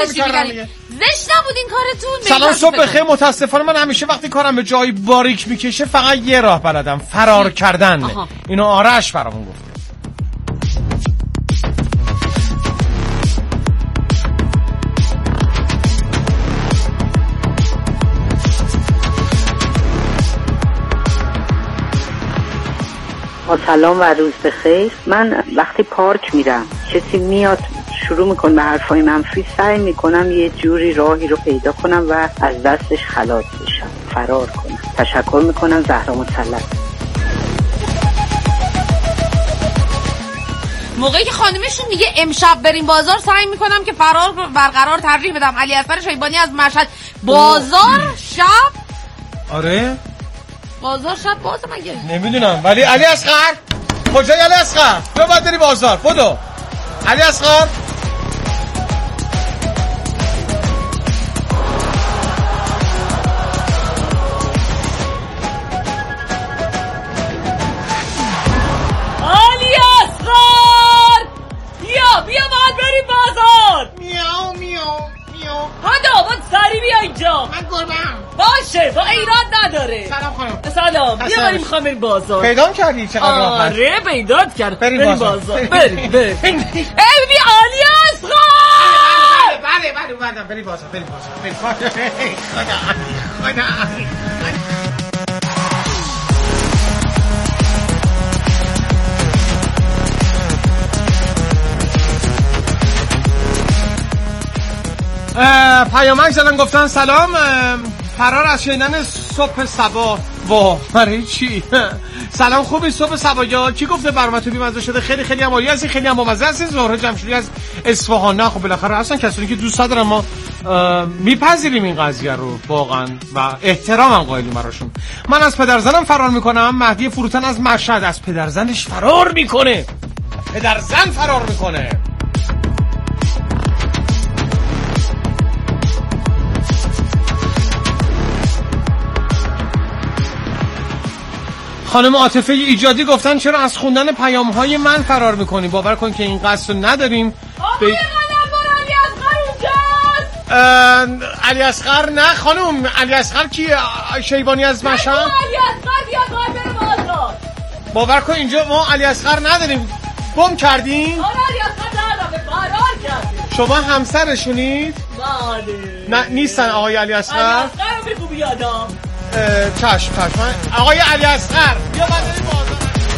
زشت نبود این کارتون. سلام صبح بخیر. متاسفانه من همیشه وقتی کارم به جایی باریک میکشه فقط یه راه بلدم، فرار کردن. اینو آرش برامون گفت. سلام و روز بخیر. من وقتی پارک میرم کسی میاد شروع میکنه به حرفای منفی، سعی میکنم یه جوری راهی رو پیدا کنم و از دستش خلاص بشم، فرار کنم. تشکر میکنم. زهرا مسلط. موقعی که خانمشون میگه امشب بریم بازار، سعی میکنم که فرار برقرار ترجیح بدم. علی اصغر شیبانی از مشهد. بازار شب؟ آره بازار شب بازه مگه؟ نمیدونم، ولی علی اصغر کجای علی اصغر؟ تو باید بری بازار. بدو علی اصغر. علی اصغر بیا باید بریم بازار. میاو هادا باید سری بیا اینجا. من گربم. باشه با ایراد نداره. سلام خانم. سلام. بیا بریم میخوام بریم بازار. پیدا کردی چقدر راحت؟ آره پیدات کرد. بریم بازار. بریم ای بی علی اصغر. بله بریم بازار. خدا. پیامک زدن گفتن سلام، فرار از شنیدن صبح صبا. برای چی؟ سلام خوبی صبح صبا یا کی گفته برنامه تو بی‌مزه شده؟ خیلی خیلی هم عالی هستی، خیلی هم بامزه هستی. زهره جمشیدی از اصفهان. نه خب بالاخره اصلا کسانی که دوست دارن ما میپذیریم این قضیه رو واقعا و احترامم قائلیم براشون. من از پدرزنم فرار میکنم. مهدی فروتن از مشهد از پدرزنش فرار میکنه. پدرزن فرار میکنه. خانم عاطفه ایجادی گفتن چرا از خوندن پیام‌های من فرار میکنی؟ باور کن که این قصد رو نداریم. علی اصغر نه خانم. علی اصغر کیه؟ شیبانی از مشهد. علی اصغر بیا باید بریم بازار. باور کن اینجا ما علی اصغر نداریم. گم کردین؟ آره علی اصغر نداریم، فرار کردیم. شما همسرشونید؟ بله. نه نیستن آقای علی اصغر. علی اصغر رو بگو بیادم. چشم. آقای علی اصغر بیا بریم بازار.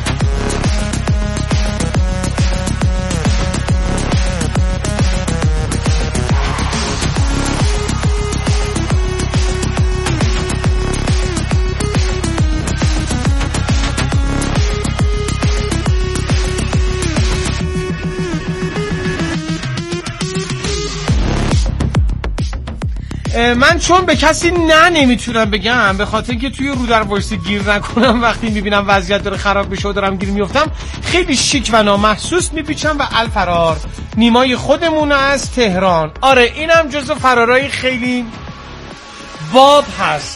من چون به کسی نمیتونم بگم، به خاطر اینکه توی رو در وایسی گیر نکنم، وقتی میبینم وضعیت داره خراب میشه و دارم گیر میافتم خیلی شیک و نامحسوس میپیچم و الفرار. نیمای خودمون از تهران. آره اینم جزو فرارای خیلی باب هست.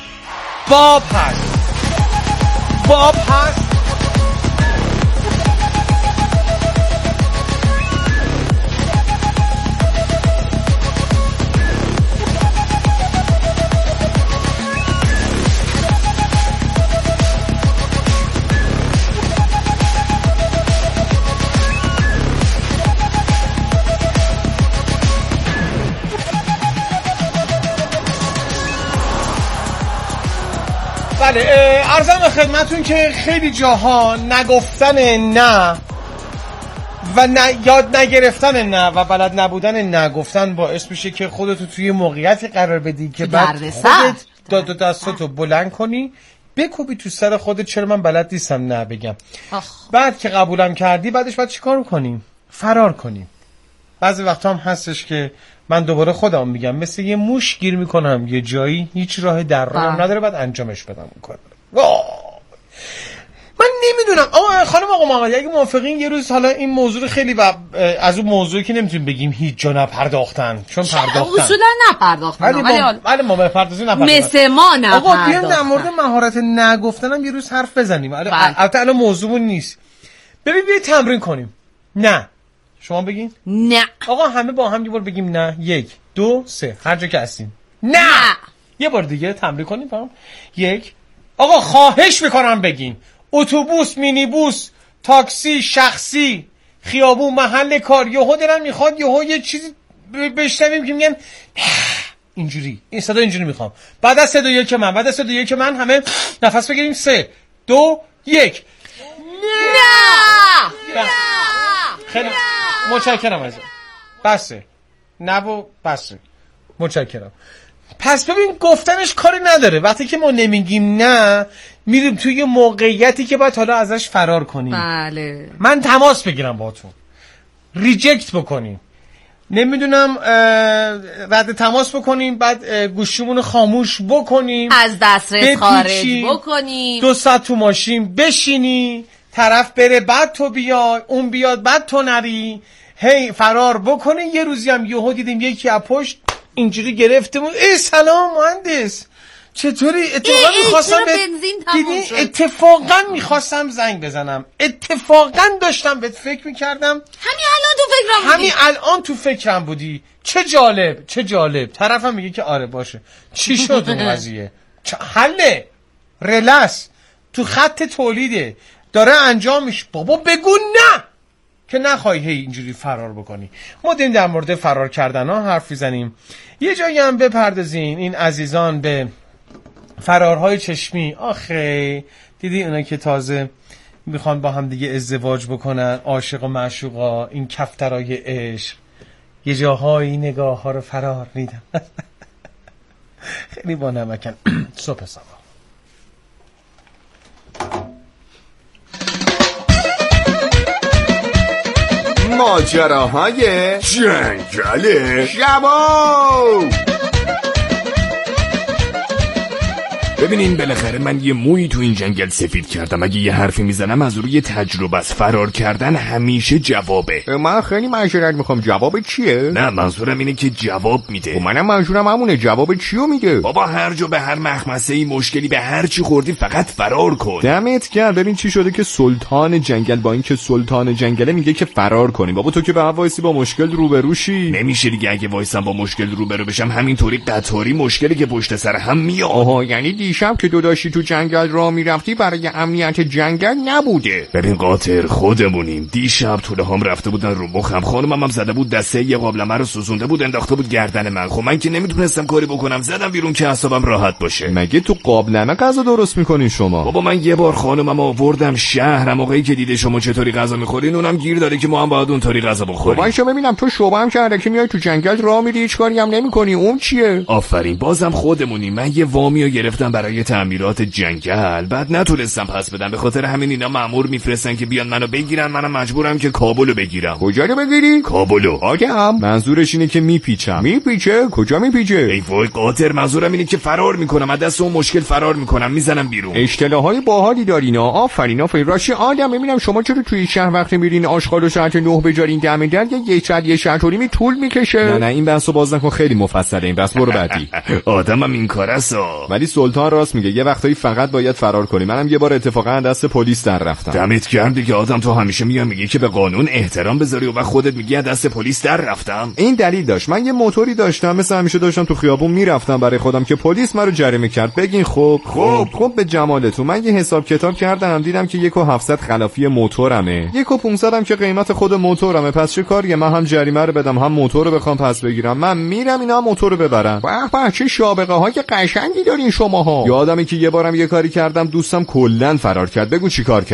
بله عرضم به خدمتون که خیلی جاها نگفتن نه و یاد نگرفتن نه و بلد نبودن نگفتن باعث میشه که خودتو توی موقعیتی قرار بدی که بعد خودت داد و دستاتو بلند کنی بکوبی تو سر خودت چرا من بلد نیستم نه بگم. بعد که قبولم کردی بعدش باید چیکار کنیم؟ فرار کنیم. بعضی وقتا هم هستش که من دوباره خودم میگم مثل یه موش گیر میکنم یه جایی، هیچ راه در راهم نداره، بعد انجامش بدم اون کار. من نمیدونم. خانم آقا محمدی اگه موافقین یه روز حالا این موضوع خیلی از اون موضوعی که نمیتونیم بگیم هیچ جا نپرداختن، چون پرداختن اصولا نپرداختن ولی ما بپردازیم نپرداختن مثل ما نپرداختن. آقا بیایم در مورد مهارت نگفتنم یه روز حرف بزنیم. البته الان موضوعمون نیست. ببین بیا تمرین کنیم. نه شما بگین. نه. آقا همه با هم یه بار بگیم نه. 1 2 3 هر جا که هستیم. نه. یه بار دیگه تمرین کنیم فهم. 1 آقا خواهش میکنم بگین. اتوبوس، مینیبوس، تاکسی، شخصی، خیابون، محل کار. یهو دلم میخواد یه چیزی بشنویم که میگن اینجوری، این صدا اینجوری میخوام. بعد از 3 2 1 من، بعد از 3 2 1 من همه نفس بگیریم. 3 2 1. نه. خیلی متشکرم ازت. بسه. نه و بسه. متشکرم. پس ببین گفتنش کاری نداره. وقتی که ما نمیگیم نه، میریم توی موقعیتی که باید حالا ازش فرار کنیم. بله. من تماس بگیرم باهاتون، ریجکت بکنیم، نمیدونم رد تماس بکنیم، بعد گوشیمون خاموش بکنیم، از دسترس خارج بکنیم، 2 ساعت تو ماشین بشینی، طرف بره بعد تو بیای، اون بیاد بعد تو نری، هی فرار بکنی. یه روزی هم یهو دیدیم یکی از پشت اینجوری گرفتمون. ای سلام مهندس چطوری؟ اتفاقا میخواستم اتفاقا میخواستم زنگ بزنم، اتفاقا داشتم بهت فکر میکردم. همین الان تو فکرم بودی. چه جالب. طرفم میگه که آره باشه. چی شد اون قضیه؟ حله، رلس تو خط تولیده، داره انجام میشه. بابا بگو نه که نخوای هی اینجوری فرار بکنی. ما داریم در مورد فرار کردن ها حرف میزنیم. یه جایی هم بپردازین این عزیزان به فرارهای چشمی. آخه دیدی اونا که تازه میخوان با هم دیگه ازدواج بکنن، عاشق و معشوقا، این کفترای عشق، یه جاهایی نگاه ها رو فرار میدن. خیلی با نمکن. صبح سبا ماجراهای جنگل شبا. ببینین بالاخره من یه مویی تو این جنگل سفید کردم. اگه یه حرفی میزنم از روی تجربه است. فرار کردن همیشه جوابه. من خیلی معذرت میخوام، جواب چیه؟ نه منظورم اینه که جواب میده. منم منظورم همونه، جواب چیو میده؟ بابا هر جا به هر مخمسه‌ای مشکلی به هر چی خوردی فقط فرار کن. دمت گرم. ببین چی شده که سلطان جنگل با این که سلطان جنگله میگه که فرار کنیم. بابا تو که به وایسی با مشکل روبروشی. نمیشه دیگه. اگه وایسم با مشکل روبرو بشم همینطوری قطاری مشکلی که پشت سر هم میاد. آها یعنی دیشب که داشتی تو جنگل راه میرفتی برای امنیت جنگل نبوده. ببین قاطر خودمونیم. دیشب توله هم رفته بودن رو مخم. خانمم هم زده بود دسته یه قابلمه رو سوزونده بود انداخته بود گردن من. خب من که نمیتونستم کاری بکنم، زدم بیرون که اعصابم راحت باشه. مگه تو قابلمه غذا درست میکنین شما؟ بابا من یه بار خانمم آوردم شهر، موقعی که دیده شما چطوری غذا میخورین اونم گیر داره که ما هم باید اونطوری غذا بخوریم. وایسا ببینم تو شعبه هم کرده که میای تو جنگل راه میری هیچ کاری هم نمیکنی، اون چیه؟ آفرین بازم خودمونیم. من یه وامیو گرفتم برای تعمیرات جنگل، بعد نتونستم پس بدم. به خاطر همین اینا مأمور میفرستن که بیان منو بگیرن. منم مجبورم که کابلو بگیرم. کجا رو بگیری؟ کابلو. آگم منظورش اینه که میپیچه. کجا میپیچه؟ ای وای قاطر منظورم اینه که فرار میکنم، از دست اون مشکل فرار میکنم، میزنم بیرون. اشتباههای باحالی دارینا. آفرین راشی آدم. ببینم شما چرا توی شهر وقتی میرین آشغالو ساعت 9 بجارین دم در یه ساعت و نیمی طول میکشه؟ نه این بحثو باز نکن، خیلی مفصله این بحث. برو بعدی. آدمم این کاره‌سا. ولی سلطان راست میگه، یه وقتایی فقط باید فرار کنی. منم یه بار اتفاقا دست پلیس در رفتم. دمت گرم دیگه. آدم تو همیشه میگی که به قانون احترام بذاری و خودت میگی دست پلیس در رفتم. این دلیل داشت. من یه موتوری داشتم مثل همیشه داشتم تو خیابون میرفتم برای خودم که پلیس منو جریمه کرد. بگین خب به جمالتون. من یه حساب کتاب کردم دیدم که 1,700 خلافی موتورمه، 1,500 هم که قیمت خود موتورمه. پس چه کاریه؟ من هم جریمه رو بدم هم موتور رو بخوام پس بگیرم. من میرم اینا موتور رو ببرن. به چه سابقه های قشنگی دارین شماها. یادمه که یه بارم یه کاری کردم دوستم کلا فرار کرد. بگو چی کار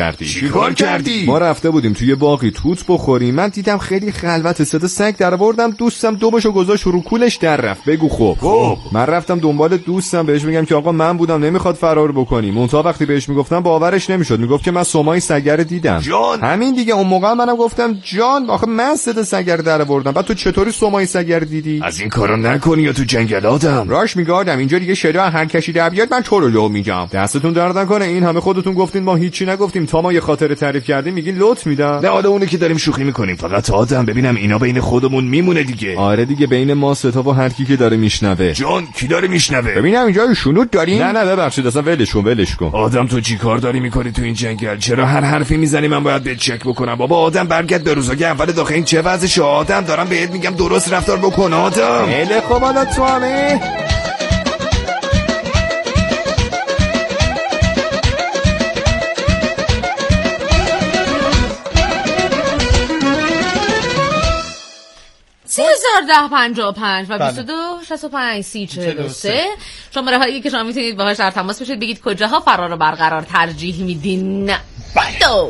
کردی؟ ما رفته بودیم توی باغی توت بخوریم. من دیدم خیلی خلوت، صدا سگ در آوردم. دوستم دوبشو گذاشت رو کولش در رفت. بگو خب من رفتم دنبال دوستم بهش میگم که آقا من بودم نمیخواد فرار بکنیم. اون تا وقتی بهش میگفتم باورش نمیشد، میگفت که من سومای سگ رو دیدم. جان همین دیگه. اون موقع منم گفتم جان آخه من صدا سگ رو در آوردم، بعد تو چطوری سومای سگ رو دیدی؟ از این کارا نکنی یا تو جنگل آدم. راش میگه آدم اینجا دیگه شدا هر کشی در بیاد من تو رو لو میگم. دستتون درد نکنه، این همه خودتون گفتین ما هیچی نگفتیم، تا ما یه خاطره تعریف کردیم میگین لط میدم. نه حالا اونه که داریم شوخی میکنیم، فقط آدم ببینم اینا بین خودمون میمونه دیگه. آره دیگه بین ما سه تا و هر کی که داره میشنوه. جان کی داره میشنوه؟ ببینم اینجا شنود دارین؟ نه ببخشید اصلا ولش کن. آدم تو چی کار داری میکنی تو این جنگل؟ چرا هر حرفی میزنی من باید بهت چک بکنم؟ بابا آدم برگرد به روزای اول داخل این چه وضعشه؟ آدم دارم بهت میگم درست رفتار بکن آدم. خیلی خوب حالا تو همه 1055 و 22 65 30 43 شماره هایی که شما میتونید باهاش در تماس باشید، بگید کجاها فرار رو برقرار ترجیح میدین. دو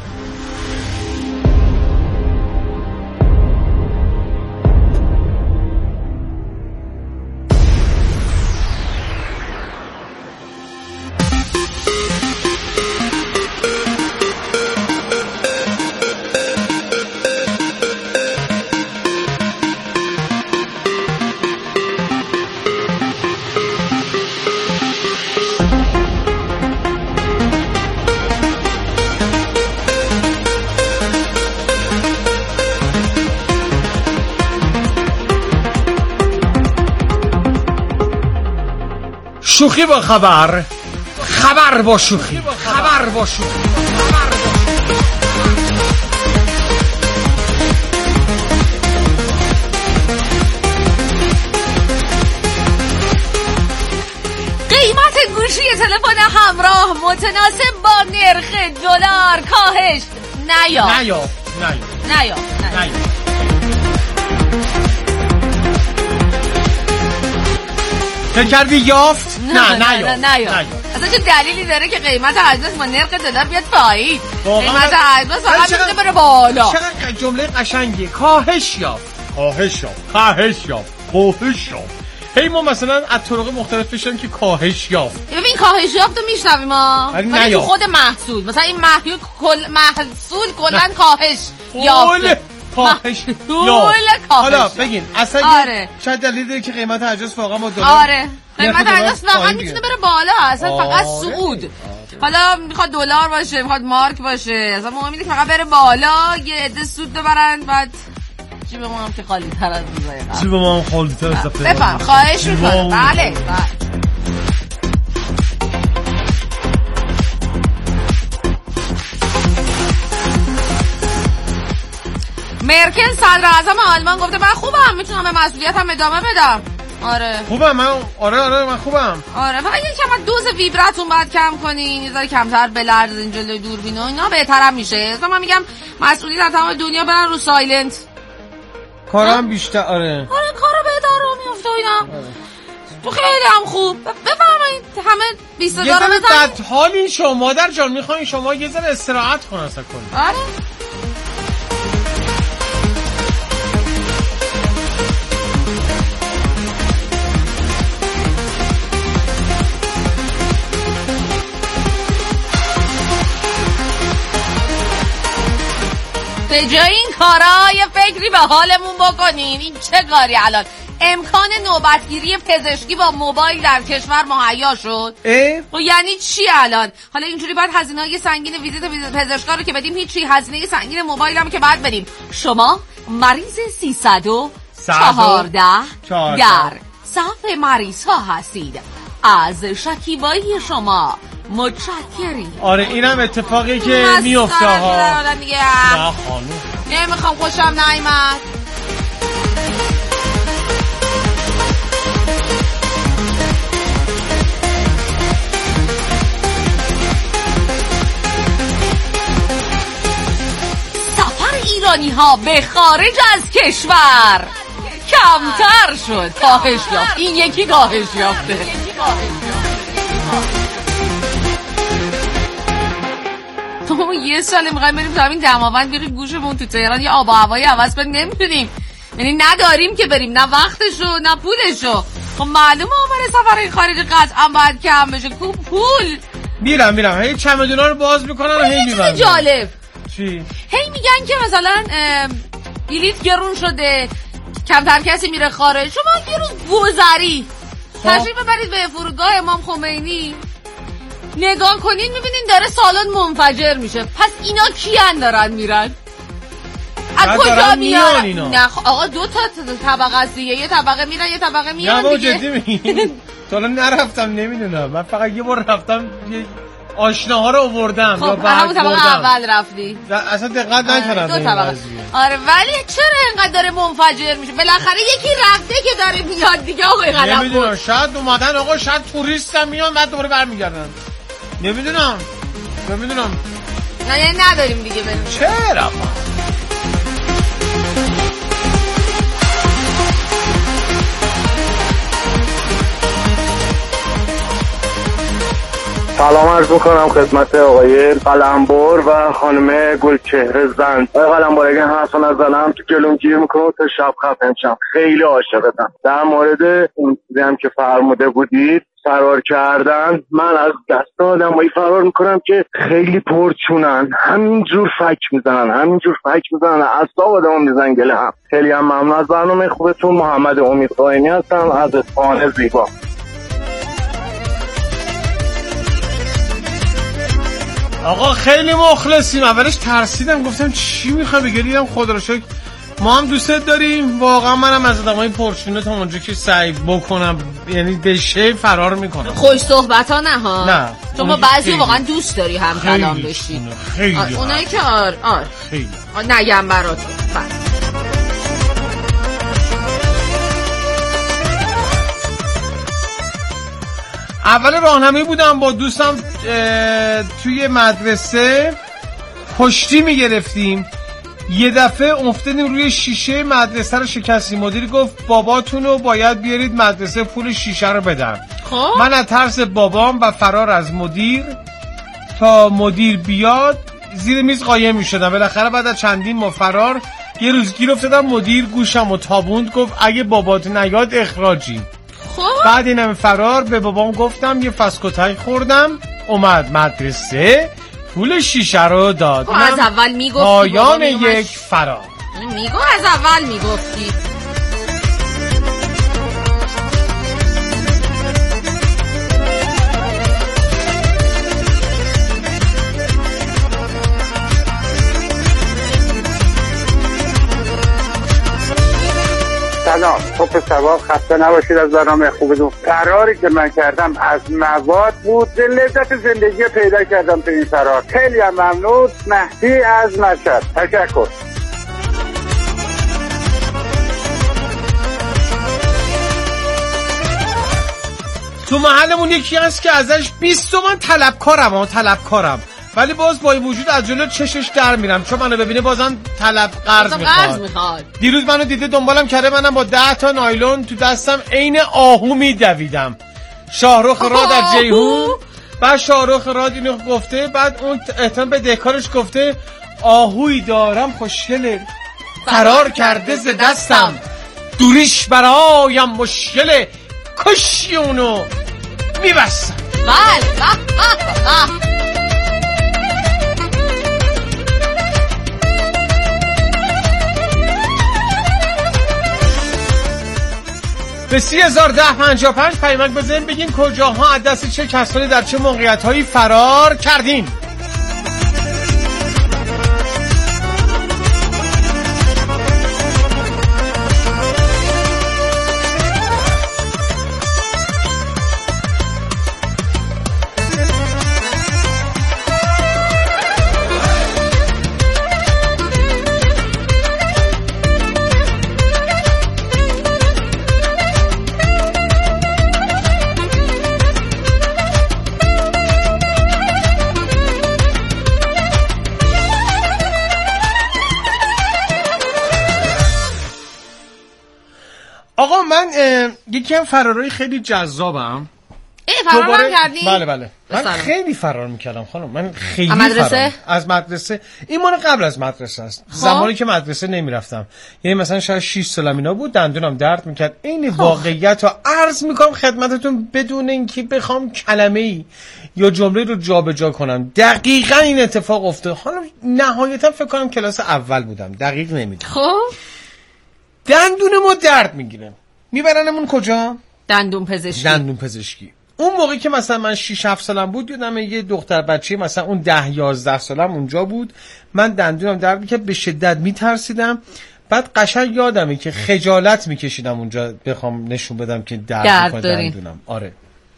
شوخی با خبر، خبر با شوخی، خبر با شوخی. قیمت گوشی تلفن همراه متناسب با نرخ دلار کاهش نیافت. فکر کردی یافت؟ نه. اصلا چه دلیلی داره که قیمت اجناس با نرخ دلار بیاد پایین؟ قیمت اجناس فقط میتونه بره بالا. چقدر جمله قشنگی. کاهش یافت. هی ما مثلا از طرق مختلف بشیم که کاهش یافت. ببین کاهش یافت رو میشنویم ما، ولی تو خود محصول مثلا این محصول کلا کاهش یافت. حالا بگین اصلا چه دلیلی داره که قیمت اجناس واقعا با دلار؟ آره قیمت اجناس واقعا میتونه بره بالا، اصلا فقط صعود. حالا میخواد دلار باشه، میخواد مارک باشه، اصلا مهم اینه که فقط بره بالا، یه عده سود ببرن، بعد چی به ما هم که خالی تر از روزای قبل. چی به ما هم خالی تر از دفعه. بفهم خواهش میکنم. بله. مرکل صدر اعظم آلمان گفته من خوبم، میتونم به مسئولیتم ادامه بدم. آره خوبم من. آره من خوبم. آره فقط یکم دوز ویبراتون باید کم کنین، یه ذره کمتر بلرزین جلوی دوربین و اینا بهترم میشه. اصلا من میگم مسئولیت تمام دنیا برن رو سایلنت. کارم بیشتر. آره کارو بهتر رو میفته اینا. تو خیلی هم خوب. بفرمایید همه 20000 رو بزنید. یه ذره بدحالی شما مادر جان، میخواین شما یه ذره استراحت کنید اصلا کنید. آره به جای این کارا یه فکری به حالمون بکنین. این چه کاری الان؟ امکان نوبتگیری پزشکی با موبایل در کشور مهیا شد. خب یعنی چی الان؟ حالا اینجوری باید هزینه‌های سنگین ویزیت پزشکا رو که بدیم هیچی، هزینه سنگین موبایل هم که بعد بدیم. شما مریض 314 در صف مریض ها هستید. از شکیبایی شما متشکریم. آره اینم اتفاقی که میفته ها. نه خانم نمیخوام، خوشم نیامد. سفر ایرانی ها به خارج از کشور کمتر شد. کاهش یافت. این یکی کاهش یافته. تو یه ساله میخوایم بریم تا همین دماوند بگیم گوشمون تو تهران یه آب و هوایی عوض کنیم، نمیتونیم. یعنی نداریم که بریم، نه وقتشو نه پولشو. خب معلومه برای سفر خارج قطعا باید کم بشه. پول میرم هی چمدونا رو باز میکنن و هی میبرن. جالب چی؟ هی میگن که مثلا بلیط گرون شده، کمتر کسی میره خارج. شما یه روز گذری تشریف ببرید به فرودگاه امام خمینی، نگاه کنین میبینین داره سالن منفجر میشه. پس اینا کیان دارن میرن؟ از کجا میان؟ نه آقا 2 تا طبقه است دیگه، یه طبقه میرن یه طبقه میان دیگه. جدی میگی؟ تا الان نرفتم نمیدونم. من فقط یه بار رفتم آشناها رو آوردم. خب همون طبقه اول رفتی؟ اصلا دقت نکردم. 2 طبقه. آره ولی چرا اینقدر داره منفجر میشه؟ بالاخره یکی رفته که داره میاد دیگه. آقا اینقدر نمیدونم، شاید اومدن آقا، شاید توریستم میان بعد دوباره برمیگردن. نمیدونم. نه نداریم دیگه بریم. چرا؟ سلام عرض میکنم خدمت آقای قلمبر و خانم گلچهره زند. آقای قلمبر اگه حرفا نزنم تو گلوم گیر میکنم تا شب خفه میشم. خیلی عاشقتم. در مورد اون چیزی هم که فرموده بودید فرار کردن، من از دست آدمایی فرار میکنم که خیلی پرچونن، همینجور فک میزنن اعصاب آدمو میزنن گله هم. خیلی هم ممنون از برنامه خوبتون. محمد امید قائمی هستم از اصفهان زیبا. آقا خیلی مخلصیم. اولش ترسیدم، گفتم چی میخوای بگی، دیدم خدا رو شکر ما هم دوستت داریم. واقعا منم از آدمای پرچونه تا اونجا که سعی بکنم یعنی بشه فرار میکنم. خوش صحبت ها نه ها. نه چون با بعضی واقعا دوست داری هم کلام بشی. خیلی اونایی که آره خیلی نگم براتون. اول راهنمایی بودم با دوستم توی مدرسه، پشتی میگرفتیم، یه دفعه افتادیم روی شیشه مدرسه رو شکستیم. مدیر گفت باباتونو باید بیارید مدرسه پول شیشه رو بدن. من از ترس بابام و فرار از مدیر تا مدیر بیاد زیر میز قایم میشدم. بالاخره بعد از چندین ماه فرار یه روز گیر افتادم، مدیر گوشم و تابوند، گفت اگه بابات نیاد اخراجی. بعد اینم فرار به بابام گفتم، یه فسکوتای خوردم، اومد مدرسه پول شیشه رو داد. از اول میگفتی پایان یک فرار. از اول میگفتی. سلام، صبح سواب، خسته نباشید. از برنامه خوبتون. فراری که من کردم از مواد بود، لذت زندگی پیدا کردم تو این فرار. خیلی هم ممنون. مهدی از مشهد. تشکر. تو محلمون یکی هست که ازش 20 تومن طلبکارم، ولی باز با این وجود از جلو چشش در میرم، چون منو ببینه بازم قرض میخواد. دیروز منو دیده دنبالم کرده، منم با 10 تا نایلون تو دستم عین آهو میدویدم. شاهرخ راد در جیهون. بعد شاهرخ راد اینو گفته، بعد اون احتمال به دهکارش گفته آهوی دارم خوشگله، فرار کرده ز دستم، دوریش برایم مشکله، کشی اونو میبستم. به 301055 پیامک بزنین بگین کجاها از دست چه کسانی در چه موقعیت‌هایی فرار کردین. آقا من یکی هم فرارای خیلی جذابم. فرار کردی؟ بله من خیلی فرار میکردم خانم. من خیلی از مدرسه. این مال قبل از مدرسه است. زمانی که مدرسه نمیرفتم، یعنی مثلا شاید 6 سالم اینا بود، دندونم درد میکرد. این واقعیت رو عرض میکنم خدمتتون بدون اینکه بخوام کلمه‌ای یا جمله رو جابجا کنم. دقیقاً این اتفاق افتاد خانم. نهایتا فکر کنم کلاس اول بودم، دقیق نمیدونم. خب دندون ما درد میگیره، میبرنمون کجا؟ دندون پزشکی. اون موقعی که مثلا من 6-7 سالم بود، یادم یه دختر بچه مثلا اون 10-11 سالم اونجا بود، من دندونم درد می‌کرد، به شدت میترسیدم. بعد قشنگ یادمه که خجالت میکشیدم اونجا بخوام نشون بدم که درد میکنه دندونم. آره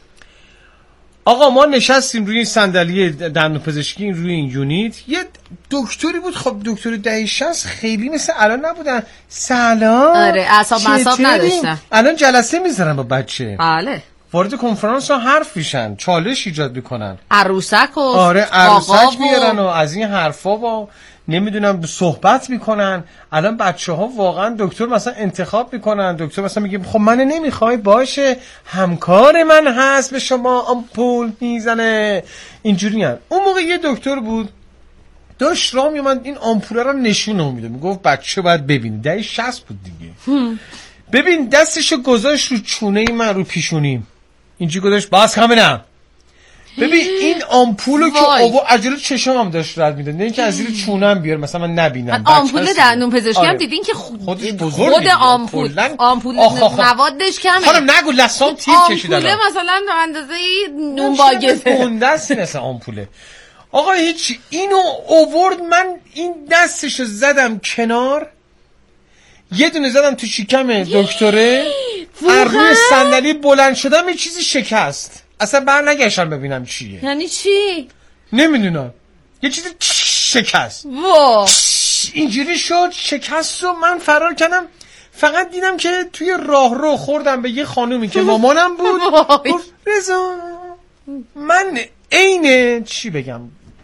آقا ما نشستیم روی صندلی دندون پزشکی روی این یونیت، یه دکتری بود. خب دکتر دهه 60 خیلی مثل الان نبودن. سلام. آره اعصاب نداشتن. الان جلسه میذارن با بچه. بله. وارد کنفرانس ها حرف میشن، چالش ایجاد میکنن، عروسک و عروسک میارن و از این حرفا و نمیدونم صحبت میکنن. الان بچه ها واقعا دکتر مثلا انتخاب میکنن، دکتر مثلا میگه خب من نمیخوای، باشه همکار من هست به شما آمپول میزنه. اینجوری هم. اون موقع یه دکتر بود داشت راه میومد این آمپوله رو نشون میده، میگفت بچه باید ببینی. دهه 60 بود دیگه. ببین دستشو گذاشت رو چونه من، رو پیشونیم اینجوری گذاشت، باز کامنم. ببین این آمپولو که عجله چشمم داشت رد میداد، نه اینکه از زیر چونم بیار مثلا من نبینم. آمپول دندون پزشکی هم دیدین که خود آمپول موادش کمه. خانم نگو لسان تیر کشیدن. آمپول مثلا اندازه نون باگزه اون دست مثلا آمپوله. آقا هیچ اینو اوورد، من این دستشو زدم کنار، یه دونه زدم تو شکم دکتره، روی صندلی بلند شدم، یه چیزی شکست. اصلا بر نگشتم ببینم چیه. یعنی چی؟ نمیدونم، یه چیزی شکست. اینجوری شد شکست و من فرار کردم. فقط دیدم که توی راهرو خوردم به یه خانومی که مامانم بود. گفت رضا من عین چی بگم،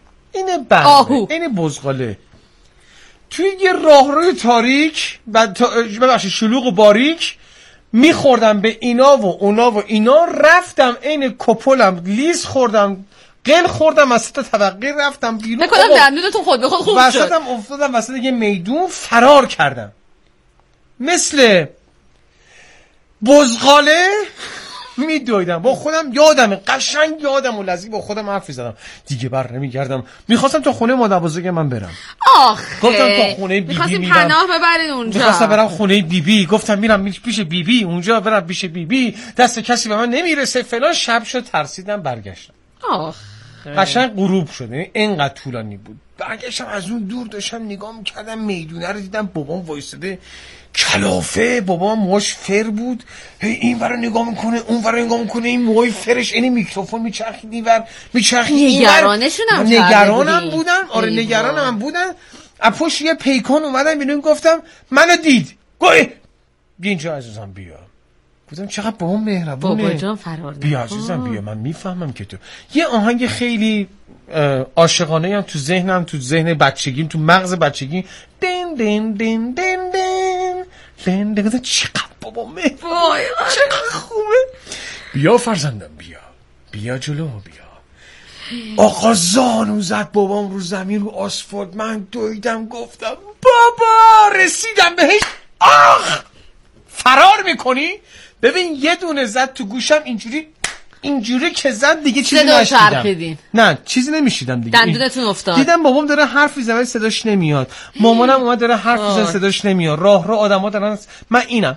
این بزغاله توی یه راهروی تاریک ببخشید شلوغ و باریک میخوردم به اینا و اونا و اینا. رفتم عین کپولم لیز خوردم، قل خوردم، از تا طبقه رفتم بیرون. نکنم دندونتون خود به خود خوب شد. وسطم افتادم وسط یه میدون، فرار کردم مثل بزغاله میدویدم با خودم. یادمه قشنگ یادم و لذیذ با خودم حرف زدم دیگه بر نمیگردم. میخواستم تا خونه مادر بزرگ من برم. گفتم تا خونه بیبی میرم، پناه ببرین اونجا. میخواستم برم خونه بیبی، گفتم میرم پیش بیبی اونجا، برم پیش بیبی، دست کسی به من نمیرسه فلان. شب شد ترسیدم برگشتم. قشنگ غروب شد، یعنی اینقدر طولانی بود. برگشتم از اون دور داشتم نگاه میکردم میدونه رو، دیدم بابام وایساده کلافه، بابام موهاش فر بود، این ورا نگاه میکنه اون ورا نگاه میکنه، این موهای فرش این میکروفون میچرخید اینور میچرخید. نگرانم بودن. آره نگرانم بودن. از پشت یه پیکان اومدم بیرون، گفتم منو دید، گوی بیا اینجا عزیزم بیا. گفتم چقدر بابام مهربونه، بابا جان فرار بیا عزیزم بیا، من میفهمم که تو. یه آهنگ خیلی عاشقانه هم تو ذهنم، تو ذهن بچگیم، تو مغز بچگیم، دین دین دین دین دین دین دین. چقدر بابا مهربونه، چقدر خوبه. بیا فرزندم بیا جلو بیا. آقا زانو زد بابام رو زمین رو آسفالت، من دویدم گفتم بابا رسیدم بهش. فرار میکنی؟ ببین یه دونه زد تو گوشم اینجوری که زد دیگه چیزی نشیدم. نه چیزی نمیشیدم دیگه. دندونتون افتاد. دیدم بابام داره حرف میزنه صداش نمیاد، مامانم اومد داره حرف میزنه صداش نمیاد، راه آدما دارن، من اینم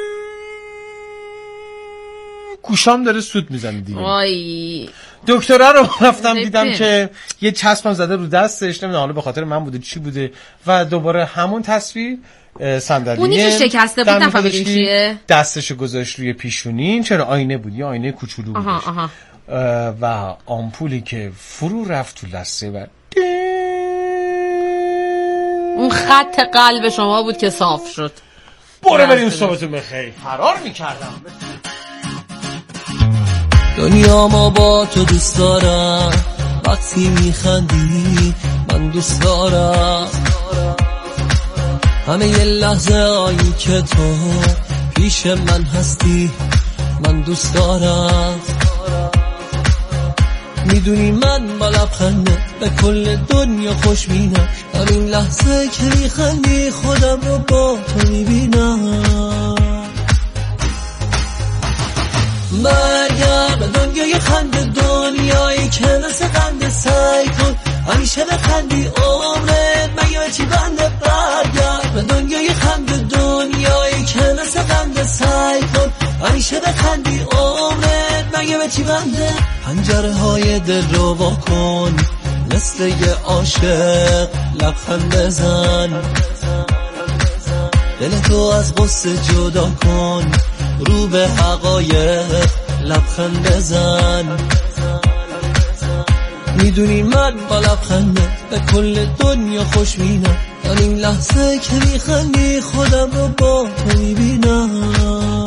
گوشام داره سود میزنه دیگه. وای دکترا رو رفتم دیدم که یه چسبم زده رو دستش، نمیدونم حالا به خاطر من بوده چی بوده، و دوباره همون تصویر صندلی اونی که شکسته بود نفهمیدین چیه، دستشو گذاشت روی پیشونین، چرا آینه بود، یه آینه کوچولو بود و آمپولی که فرو رفت تو لثه و اون خط قلب شما بود که صاف شد. برو بریم صبحتون بخیر. فرار میکردم. دنیا ما با تو دوست دارم، وقتی میخندی من دوست دارم، همه یه لحظه هایی که تو پیش من هستی من دوست دارم. میدونی من با لبخنده به کل دنیا خوش مینم، همین لحظه که میخندی خودم رو با تو میبینم. برگرد به دنیای خنده، دنیایی که مثل خنده، سعی کن همیشه بخندی عمرت مگه چی بنده. برگرد به دنیای خنده، دنیایی که مثل خنده، سعی کن همیشه بخندی عمرت مگه به چی بنده؟ پنجره های دل رو وا کن مثل یه عاشق لبخند بزن، دل تو از غصه جدا کن رو به حقایق لبخند بزن. میدونی من با لبخنده به کل دنیا خوشبینم، در این لحظه که میخندی خودم رو با تو میبینم.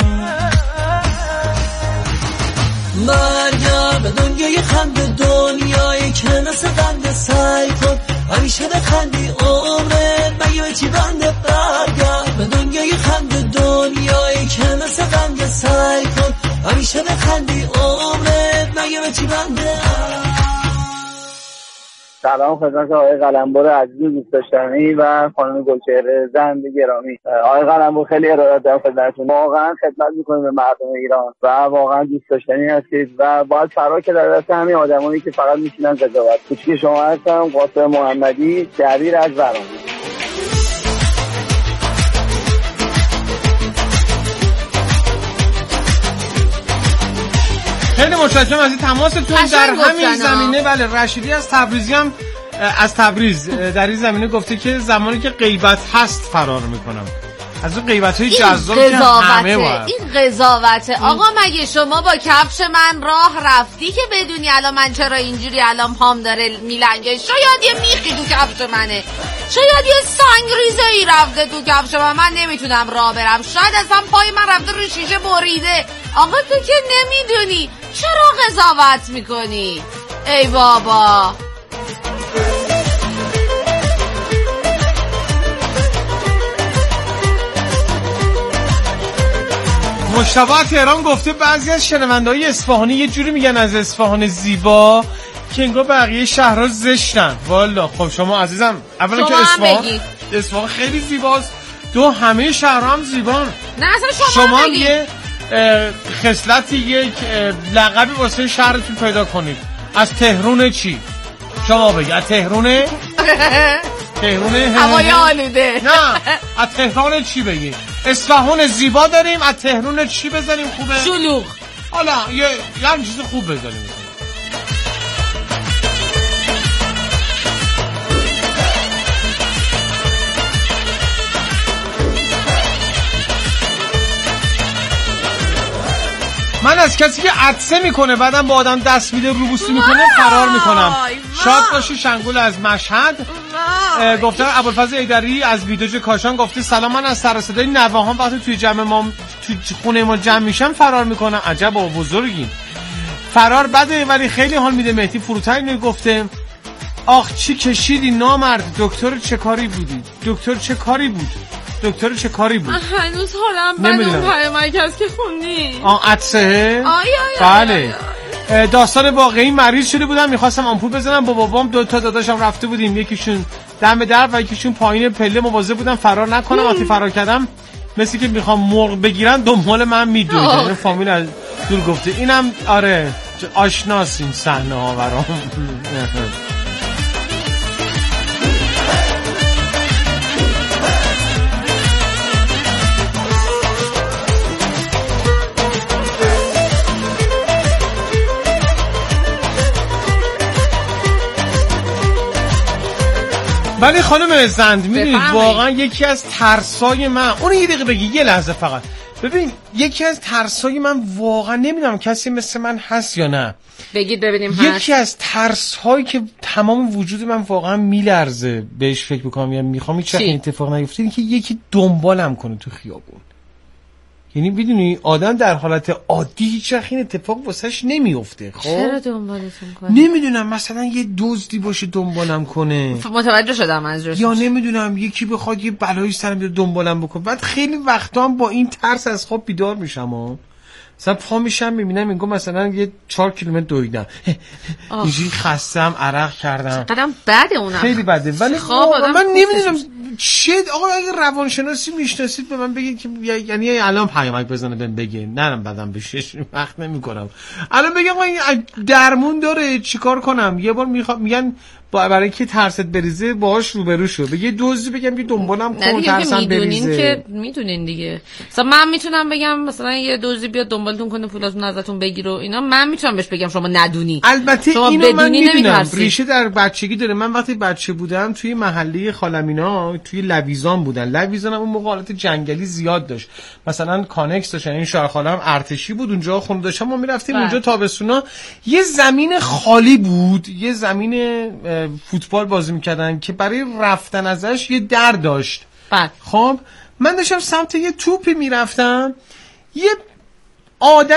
برگرد به دنیای خنده، دنیایی که مثل قنده، سعی کن همیشه بخندی عمرت مگه به چی بنده؟ برگرد به دنیای خنده، دنیایی که مثل قنده، سعی کن همیشه بخندی عمرت مگه به چی بنده؟ سلام خدمت آقای قلمبر عزیز دوست داشتنی و خانم گلچهره زند گرامی. آقای قلمبر خیلی ارادت دارم خدمتتون، واقعا خدمت میکنید به مردم ایران و واقعا دوست داشتنی هستید و باید فرار که در دست همین آدمایی که فقط میشینن قضاوت. کوچیک شما هستم، قاسم محمدی، دبیر از ورام. خیلی متشکرم از این تماستون در همین زمینه. بله رشیدی از تبریزی هم از تبریز در این زمینه گفته که زمانی که غیبت هست فرار میکنم از اون غیبت‌های جذاب که همه باید. این قضاوته. آقا مگه شما با کفش من راه رفتی که بدونی الان من چرا اینجوری الان پام داره میلنگه؟ شاید یه میخی تو کفش منه، شاید یه سنگریزه‌ای رفته تو کفش من نمیتونم راه برم، شاید اصلا پای من رفته رو شیشه بریده. آقا تو که نمیدونی چرا قضاوت میکنی؟ ای بابا. مجتبی تهران گفته بعضی از شنونده‌های اصفهانی یه جوری میگن از اصفهان زیبا که انگار بقیه شهرها زشتن. والا خب شما عزیزم اولا که اصفهان خیلی زیباست، دو همه شهرها هم زیبان. نه اصلا شما یه خصلتی یک لقبی واسه شهرتون پیدا کنید. از تهران چی؟ شما بگی از تهران هوای آلوده. نه از تهران چی بگی؟ اصفهان زیبا داریم، از تهران چی بذاریم خوبه؟ شلوغ. حالا یه چیز خوب بذاریم. من از کسی که عطسه میکنه بعدم با آدم دست میده روبوسی میکنه فرار میکنم. شاد باشی شنگول از مشهد گفته. ابوالفضل ایدری از ویدوج کاشان گفته سلام، من از سر صدای نواهان وقتی توی جمع ما توی خونه ما جمع میشم فرار میکنم. عجب و بزرگی. فرار بده ولی خیلی حال میده. مهدی فروتنی گفته آخ چی کشیدی نامرد، دکتر چه کاری بودی؟ دکتر چه کاری بود؟ هنوز حالم بدون پیامک هست که خوندی. عطسه؟ بله. داستان واقعی مریض شده بودم میخواستم آمپول بزنم با بابام، دو تا داداشم رفته بودیم، یکیشون دم در و یکیشون پایین پله مواظب بودم فرار نکنم. وقتی فرار کردم مثل که میخوام مرغ بگیرن دنبال من میدوید. فامیل از دور گفته اینم آره آشناس این صحنه ها برام. ولی خانم زند میدونید واقعا یکی از ترسای من، اون یه دقیقه بگی یه لحظه فقط ببین، یکی از ترسای من واقعا نمیدونم کسی مثل من هست یا نه، بگید ببینیم هست. یکی از ترس‌هایی که تمام وجود من واقعا میلرزه بهش فکر بکنم یا میخوام هیچ وقت اتفاق نیفته که یکی دنبالم کنه تو خیابون. یعنی بدونی آدم در حالت عادی هیچ وقت این اتفاق واسش نمیفته. خب چرا دنبالتون کنه؟ نمیدونم، مثلا یه دزدی باشه دنبالم کنه، متوجه شدم منظورش، یا نمیدونم یکی بخواد یه بلایی سرم بیاره دنبالم بکنه. بعد خیلی وقتا هم با این ترس از خواب بیدار میشم مثلا پا میشم میبینم میگم مثلا یه 4 کیلومتر دویدم، اینجوری خستم، عرق کردم. قدم بده اونم خیلی بده. ولی من نمیدونم چه آقا اگه روانشناسی میشناسید به من بگید که یعنی الان پیامک بزنه بهم بگه، نرم بدم بهش وقت نمیکنم. الان بگم آقا این درمون داره چیکار کنم؟ یه بار میگن برای اینکه ترست بریزه باهاش روبرو شو، بگه دزدی بگم که دنبالم کن ترسم بریزه. که میدونین دیگه. مثلا من میتونم بگم مثلا یه دزدی بیاد دنبالتون کنه پولاتون ازتون بگیره و اینا، من میتونم بهش بگم شما ندونی. البته اینو من میدونم ریشه در بچگی داره. من وقتی بچه بودم توی محله خالمینا توی لویزان بودن. لویزان هم اون موقع حالت جنگلی زیاد داشت، مثلا کانکس داشتن، این شهر خالم ارتشی بود اونجا خونه داشتم، ما میرفتیم اونجا تابستونا یه زمین خالی بود، یه زمین فوتبال بازی میکردن که برای رفتن ازش یه در داشت. خب من داشتم سمت یه توپی میرفتم، یه آدم